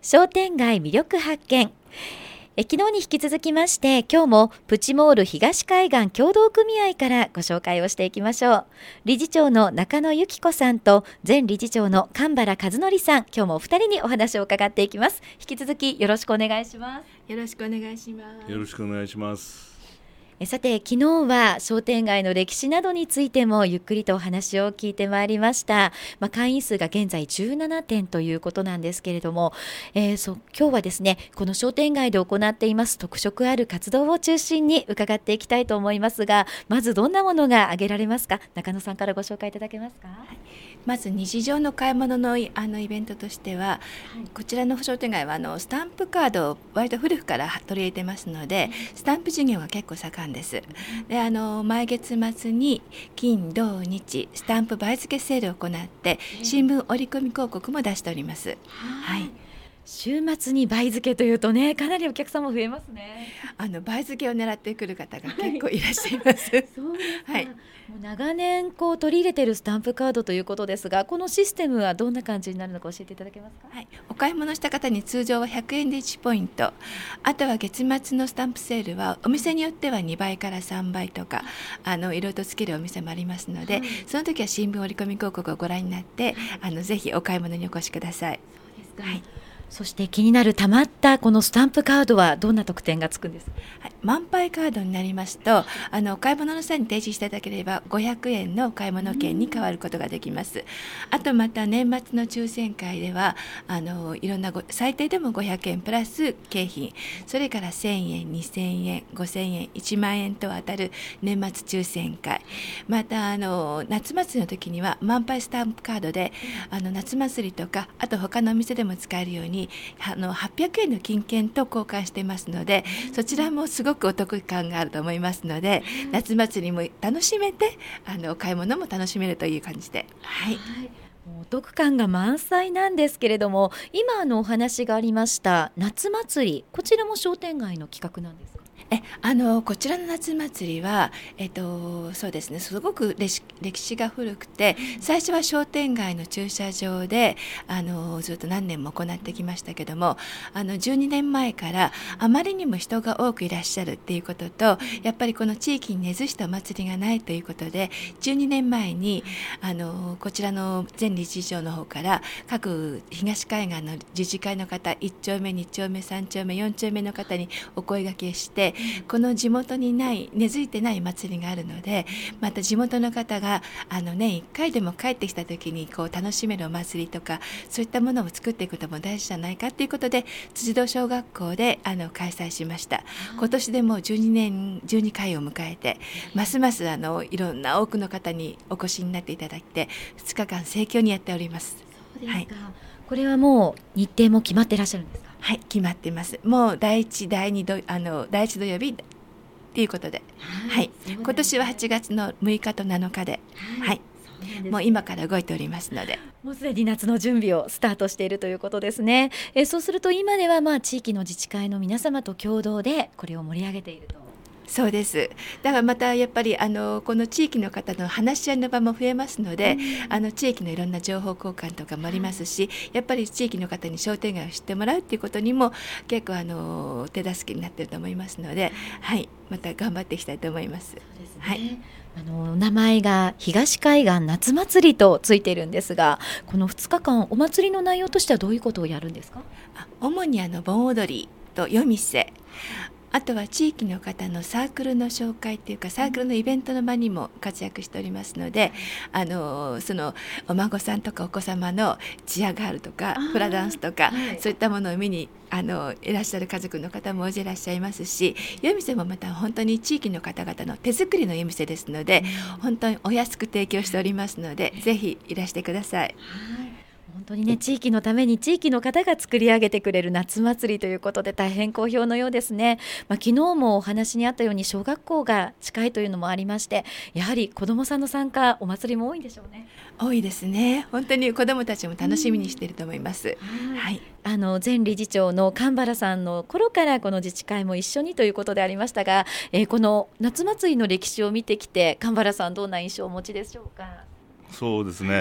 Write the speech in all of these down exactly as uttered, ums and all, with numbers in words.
商店街魅力発見。え昨日に引き続きまして今日もプチモール東海岸協同組合からご紹介をしていきましょう。理事長の中野由紀子さんと前理事長の神原和則さん、今日もお二人にお話を伺っていきます。引き続きよろしくお願いします。 よろしくお願いします。 よろしくお願いします。 えさて、昨日は商店街の歴史などについてもゆっくりとお話を聞いてまいりました。まあ、会員数が現在じゅうななてんということなんですけれども、えー、そ今日はですね、この商店街で行っています特色ある活動を中心に伺っていきたいと思いますが、まずどんなものが挙げられますか。中野さんからご紹介いただけますか。はい、 まず日常の買い物のあのイベントとしては、はい、こちらの商店街はあのスタンプカードを割と古くから取り入れてますので、スタンプ事業が結構盛んです。であの毎月末に金土日スタンプ倍付けセールを行って新聞折り込み広告も出しております。 はい、週末に倍付けというとね、かなりお客さんも増えますね。 あの倍付けを狙ってくる方が結構いらっしゃいます。はい、 そうですか。 はい、 もう長年こう取り入れているスタンプカードということですが、このシステムはどんな感じになるのか教えていただけますか。 はい、お買い物した方に通常はひゃくえんでいちポイント、あとは月末のスタンプセールはお店によってはにばいからさんばいとかあのいろいろとつけるお店もありますので、はい、その時は新聞折り込み広告をご覧になってあのぜひお買い物にお越しください。 そうですか。 はい、 そして気になるたまったこのスタンプカードはどんな特典がつくんですか。 はい、満杯カードになりますと、あのお買い物の際に提示していただければごひゃくえんのお買い物券に変わることができます。あとまた年末の抽選会ではあのいろんなご最低でもごひゃくえんプラス景品、それからせんえんにせんえんごせんえんいちまんえんと当たる年末抽選会、またあの夏祭りの時には満杯スタンプカードであの夏祭りとかあと他のお店でも使えるようにあのはっぴゃくえんの金券と交換していますので、そちらもすごくお得感があると思いますので、夏祭りも楽しめてあの買い物も楽しめるという感じで、はい、はい、 お得感が満載なんですけれども、今のお話がありました夏祭り、こちらも商店街の企画なんですか。 えあのこちらの夏祭りは、えっと、そうですね、すごく歴史、歴史が古くて、最初は商店街の駐車場であのずっと何年も行ってきましたけども、あのじゅうにねんまえからあまりにも人が多くいらっしゃるっていうことと、やっぱりこの地域に根付したお祭りがないということで、じゅうにねんまえにあのこちらの前理事長の方から各東海岸の自治会の方、いっちょうめにちょうめさんちょうめよんちょうめの方にお声掛けして、この地元にない根付いてない祭りがあるので、また地元の方があの年いっかいでも帰ってきた時にこう楽しめるお祭りとか、そういったものを作っていくことも大事じゃないかということで、辻堂小学校であの開催しました。今年でもうじゅうにねんじゅうにかいを迎えて、ますますあのいろんな多くの方にお越しになっていただいて、ふつかかん盛況にやっております。 そうですか。はい、これはもう日程も決まっていらっしゃるんですか。 はい、決まっています。もう第一第二土あの第一土曜日ということで、はい、はい、今年ははちがつのむいかとなのかで、はい、はい、もう今から動いておりますので、 もうすでに夏の準備をスタートしているということですね。えそうすると今ではまあ地域の自治会の皆様と共同でこれを盛り上げていると。 そうです。だからまたやっぱりあのこの地域の方の話し合いの場も増えますので、うん、あの地域のいろんな情報交換とかもありますし、やっぱり地域の方に商店街を知ってもらうっていうことにも結構あの手助けになっていると思いますので、はい、また頑張っていきたいと思います。 そうですね。 はい、 あの名前が東海岸夏祭りとついているんですが、このふつかかんお祭りの内容としてはどういうことをやるんですか。 あ主にあの盆踊りと夜店、あとは地域の方のサークルの紹介というかサークルのイベントの場にも活躍しておりますので、あのそのお孫さんとかお子様のチアガールとかフラダンスとか、はい、そういったものを見にあのいらっしゃる家族の方も大勢いらっしゃいますし、夜店もまた本当に地域の方々の手作りの夜店ですので、うん、本当にお安く提供しておりますので、ぜひいらしてください。はい、 本当にね、地域のために地域の方が作り上げてくれる夏祭りということで大変好評のようですね。まあ、昨日もお話にあったように小学校が近いというのもありまして、やはり子どもさんの参加お祭りも多いんでしょうね。 多いですね。本当に子どもたちも楽しみにしていると思います。 うん、はい、あの前理事長の神原さんの頃からこの自治会も一緒にということでありましたが、えー、この夏祭りの歴史を見てきて神原さんどんな印象をお持ちでしょうか。 そうですね、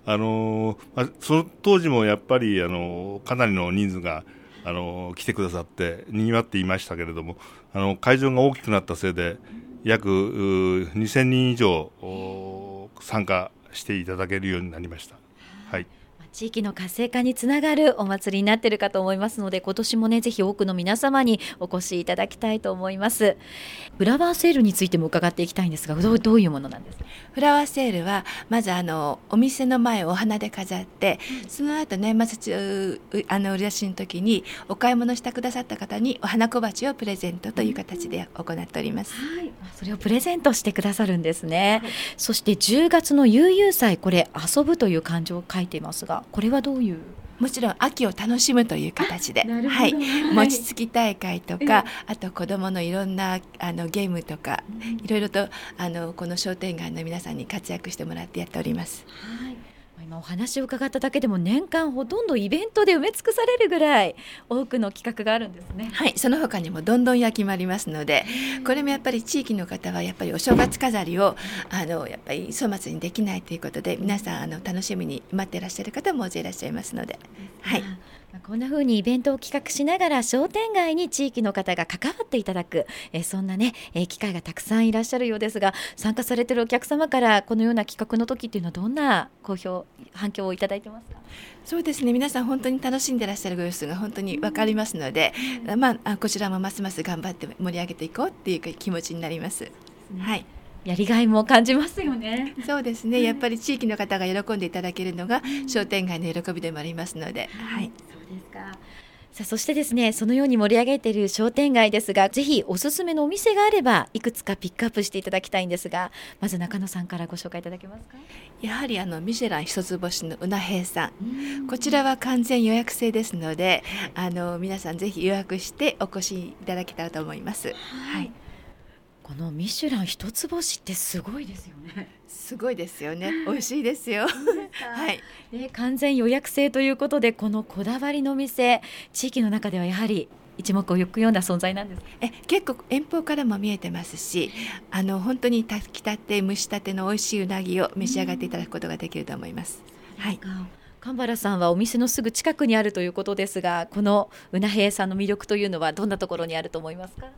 あのまあ、その当時もやっぱりあのかなりの人数があの来てくださって賑わっていましたけれども、あの会場が大きくなったせいで約にせんにん以上参加していただけるようになりました。はい、 地域の活性化につながるお祭りになっているかと思いますので、今年もねぜひ多くの皆様にお越しいただきたいと思います。フラワーセールについても伺っていきたいんですが、どう、どういうものなんですか？ フラワーセールはまずあのお店の前をお花で飾って、うん、その後年末中あの売り出しの時にお買い物してくださった方にお花小鉢をプレゼントという形で行っております。 はい、それをプレゼントしてくださるんですね。はい、そしてじゅうがつの悠々祭、これ遊ぶという漢字を書いていますが、これはどういう？ もちろん秋を楽しむという形で、はい、餅つき大会とか、あと子どものいろんなあのゲームとか、いろいろとあのこの商店街の皆さんに活躍してもらってやっております。 はい、今お話を伺っただけでも年間ほとんどイベントで埋め尽くされるぐらい多くの企画があるんですね。 はい、その他にもどんどん焼きもありますので、これもやっぱり地域の方はやっぱりお正月飾りをあのやっぱり粗末にできないということで、皆さんあの楽しみに待っていらっしゃる方も大勢いらっしゃいますので、はい、 こんな風にイベントを企画しながら商店街に地域の方が関わっていただく、えそんなね、え機会がたくさんいらっしゃるようですが、参加されているお客様からこのような企画の時っていうのはどんな好評反響をいただいてますか？ そうですね、皆さん本当に楽しんでいらっしゃるご様子が本当に分かりますので、うん、まあ、こちらもますます頑張って盛り上げていこうっていう気持ちになります。はい、 やりがいも感じますよね。 そうですね、やっぱり地域の方が喜んでいただけるのが商店街の喜びでもありますので、はい、 そうですか。さあ、そしてですね、そのように盛り上げている商店街ですが、ぜひおすすめのお店があればいくつかピックアップしていただきたいんですが、まず中野さんからご紹介いただけますか？ やはりあのミシェラン一つ星のうな平さん、こちらは完全予約制ですので、あの皆さんぜひ予約してお越しいただけたらと思います。はい、 このミシュラン一つ星ってすごいですよね。 すごいですよね。美味しいですよ。はい。 で、完全予約制ということで、このこだわりの店、地域の中ではやはり一目置くような存在なんです。 え、結構遠方からも見えてますし、あの本当に炊きたて蒸したての美味しいうなぎを召し上がっていただくことができると思います。はい。 神原さんはお店のすぐ近くにあるということですが、このうな平さんの魅力というのはどんなところにあると思いますか？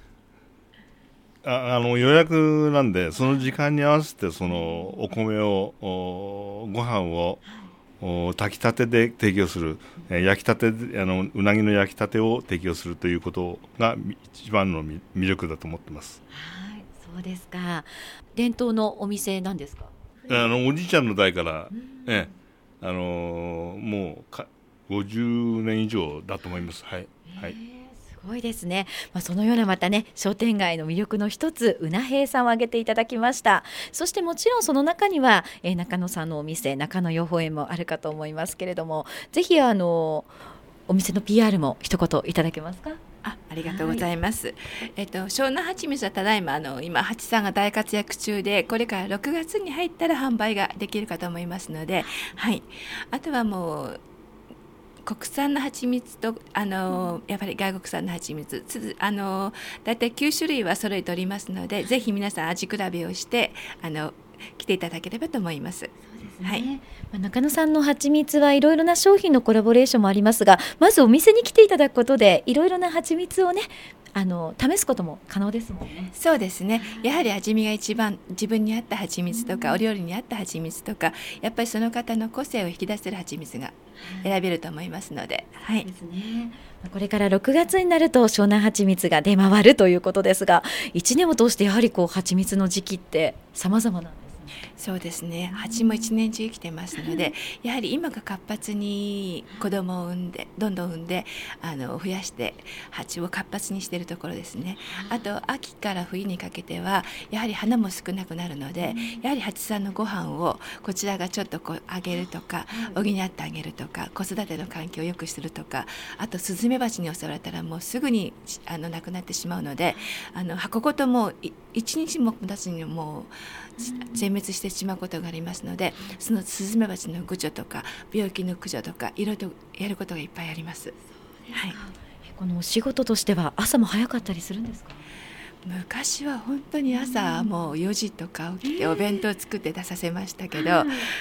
ああの予約なんで、その時間に合わせてそのお米をおご飯をお炊きたてで提供する、えー、焼きたてあのうなぎの焼きたてを提供するということが一番の魅力だと思ってます。 はい、そうですか。伝統のお店なんですか？ あのおじいちゃんの代から、えあのー、もうかごじゅうねん以上だと思います。はい、はい、 すごいですね。まあ、そのようなまたね、商店街の魅力の一つ、うな平さんを挙げていただきました。そしてもちろんその中には、えー、中野さんのお店、中野養蜂園もあるかと思いますけれども、ぜひあのお店の ピーアール も一言いただけますか？ あ, ありがとうございます。はい、えっと湘南はちみつはただいまあの今蜂さんが大活躍中で、これからろくがつに入ったら販売ができるかと思いますので、はい、あとはもう国産の蜂蜜とあのやっぱり外国産の蜂蜜つあのだいたいきゅうしゅるいは揃えておりますので、ぜひ皆さん味比べをしてあの来ていただければと思います。そうですね。はい、 中野さんの蜂蜜はいろいろな商品のコラボレーションもありますが、まずお店に来ていただくことでいろいろな蜂蜜をね、あの試すことも可能ですもんね。 そうですね。やはり味見が一番自分に合った蜂蜜とか、うん、お料理に合った蜂蜜とか、やっぱりその方の個性を引き出せる蜂蜜が選べると思いますので、はい、 そうですね。これからろくがつになると湘南はちみつが出回るということですが、いちねんを通してやはりこう蜂蜜の時期って様々なんですね。 そうですね。蜂も一年中生きてますので、やはり今が活発に子供を産んでどんどん産んであの増やして蜂を活発にしているところですね。あと秋から冬にかけてはやはり花も少なくなるので、やはり蜂さんのご飯をこちらがちょっとこうあげるとか、補ってあげるとか、子育ての環境を良くするとか、あとスズメバチに襲われたらもうすぐにあの亡くなってしまうので、あの箱ごとも一日も経つにもう全滅してしまうことがありますので、そのスズメバチの駆除とか病気の駆除とかいろいろとやることがいっぱいあります。はい、 このお仕事としては朝も早かったりするんですか？ 昔は本当に朝もうよじとか起きてお弁当作って出させましたけど、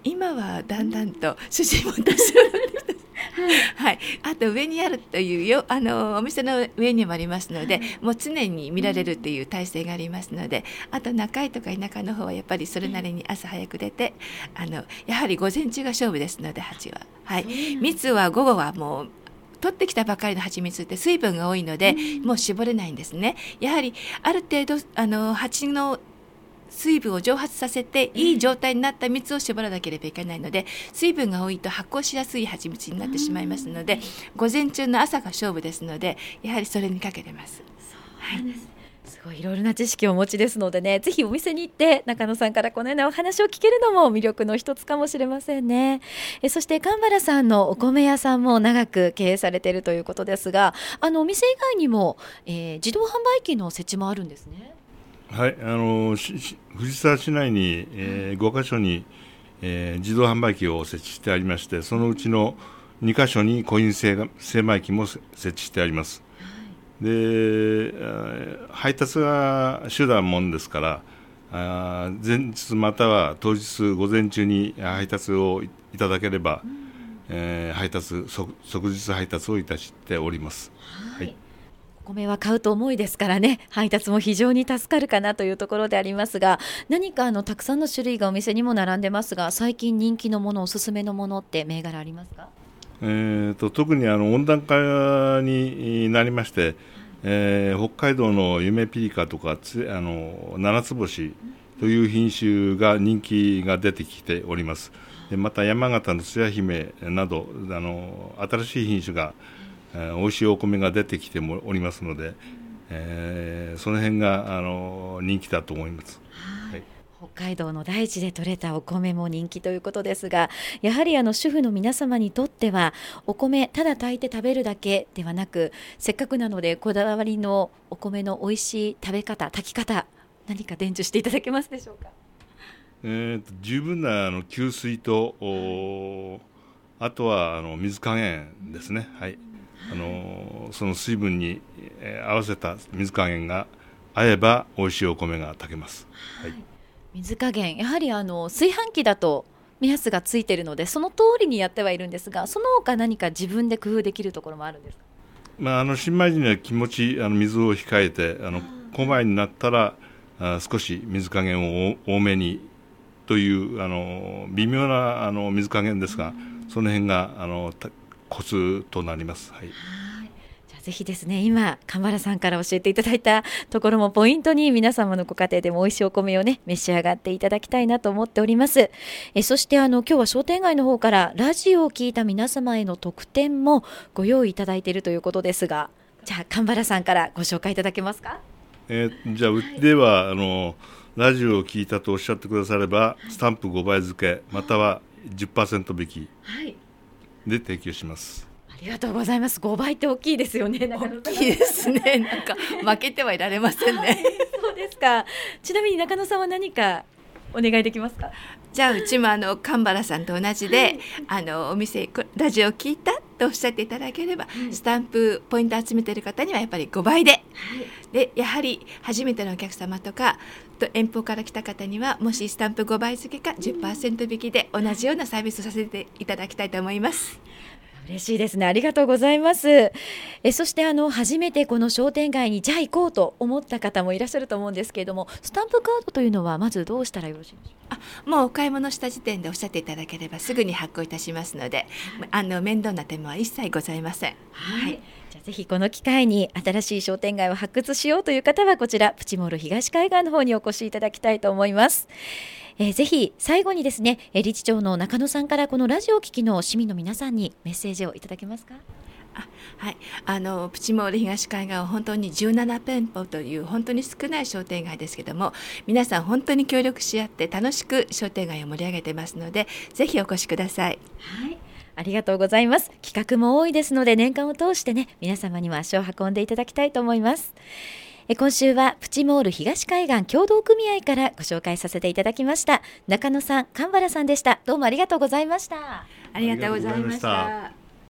今はだんだんと主人も多少なってきたはい、あと上にあるというよあのお店の上にもありますので、もう常に見られるという体制がありますので、あと中井とか田舎の方はやっぱりそれなりに朝早く出て、あのやはり午前中が勝負ですので蜂は、はい、蜜は午後はもう取ってきたばかりの蜂蜜って水分が多いので、うん、もう絞れないんですね。やはりある程度あの蜂の水分を蒸発させていい状態になった蜜を絞らなければいけないので、水分が多いと発酵しやすい蜂蜜になってしまいますので、午前中の朝が勝負ですので、やはりそれにかけてます。 そうなんです、はい、すごいいろいろな知識をお持ちですのでね、ぜひお店に行って中野さんからこのようなお話を聞けるのも魅力の一つかもしれませんね。えそして神原さんのお米屋さんも長く経営されているということですが、あのお店以外にも、えー、自動販売機の設置もあるんですね。 はい、あの藤沢市内に、えー、ごかしょに、えー、自動販売機を設置してありまして、そのうちのにかしょにコイン精米機も設置してあります。で配達が手段もんですから、あ前日または当日午前中に配達をいただければ、うん、えー、配達即日配達をいたしております。はい、はい、 お米は買うと重いですからね、配達も非常に助かるかなというところでありますが、何かあのたくさんの種類がお店にも並んでますが、最近人気のもの、おすすめのものって銘柄ありますか？ えー、と特にあの温暖化になりまして、えー、北海道の夢ピリカとかつあの七つ星という品種が人気が出てきております。でまた山形のつや姫などあの新しい品種が、えー、美味しいお米が出てきてもおりますので、えー、その辺があの人気だと思います。はい、 北海道の大地で採れたお米も人気ということですが、やはりあの主婦の皆様にとってはお米ただ炊いて食べるだけではなく、せっかくなのでこだわりのお米の美味しい食べ方、炊き方、何か伝授していただけますでしょうか？ えー、と十分なあの給水と、おあとはあの水加減ですね。はい、あのその水分に、えー、合わせた水加減が合えば美味しいお米が炊けます。はい、 水加減、やはりあの炊飯器だと目安がついているのでその通りにやってはいるんですが、その他何か自分で工夫できるところもあるんですか？ まあ、あの新米時には気持ちあの水を控えて、あの小米になったらあ少し水加減を多めにというあの微妙なあの水加減ですが、その辺があのコツとなります。はい、 じゃあぜひですね、今神原さんから教えていただいたところもポイントに皆様のご家庭でも美味しいお米をね召し上がっていただきたいなと思っております。えそしてあの今日は商店街の方からラジオを聞いた皆様への特典もご用意いただいているということですが、じゃあ神原さんからご紹介いただけますか？ えー、じゃあうちではあのラジオを聞いたとおっしゃってくだされば、スタンプごばい付けまたは じゅっパーセント 引きで提供します。 ありがとうございます。ごばいって大きいですよね。 大きいですね。なんか負けてはいられませんね。 そうですか。ちなみに中野さんは何かお願いできますか？ じゃあうちもあの神原さんと同じで、はい、あのお店ラジオ聞いたとおっしゃっていただければ、はい、スタンプポイント集めている方にはやっぱりごばいで、はい、でやはり初めてのお客様とかと遠方から来た方にはもしスタンプごばい付けか じゅっパーセント 引きで同じようなサービスをさせていただきたいと思います。 嬉しいですね。ありがとうございます。えそしてあの初めてこの商店街にじゃあ行こうと思った方もいらっしゃると思うんですけれども、スタンプカードというのはまずどうしたらよろしいでしょうか？ あ、もうお買い物した時点でおっしゃっていただければすぐに発行いたしますので、あの面倒な点は一切ございません。 はい、はい、じゃあぜひこの機会に新しい商店街を発掘しようという方はこちらプチモール東海岸の方にお越しいただきたいと思います。えー、ぜひ最後にですね、えー、理事長の中野さんからこのラジオを聞きの市民の皆さんにメッセージをいただけますか？ あ、はい、あのプチモール東海岸は本当にじゅうなな店舗という本当に少ない商店街ですけども、皆さん本当に協力し合って楽しく商店街を盛り上げてますので、ぜひお越しください。 はい、ありがとうございます。企画も多いですので年間を通してね、皆様にも足を運んでいただきたいと思います。え今週はプチモール東海岸協同組合からご紹介させていただきました中野さん、神原さんでした。どうもありがとうございました。 ありがとうございました。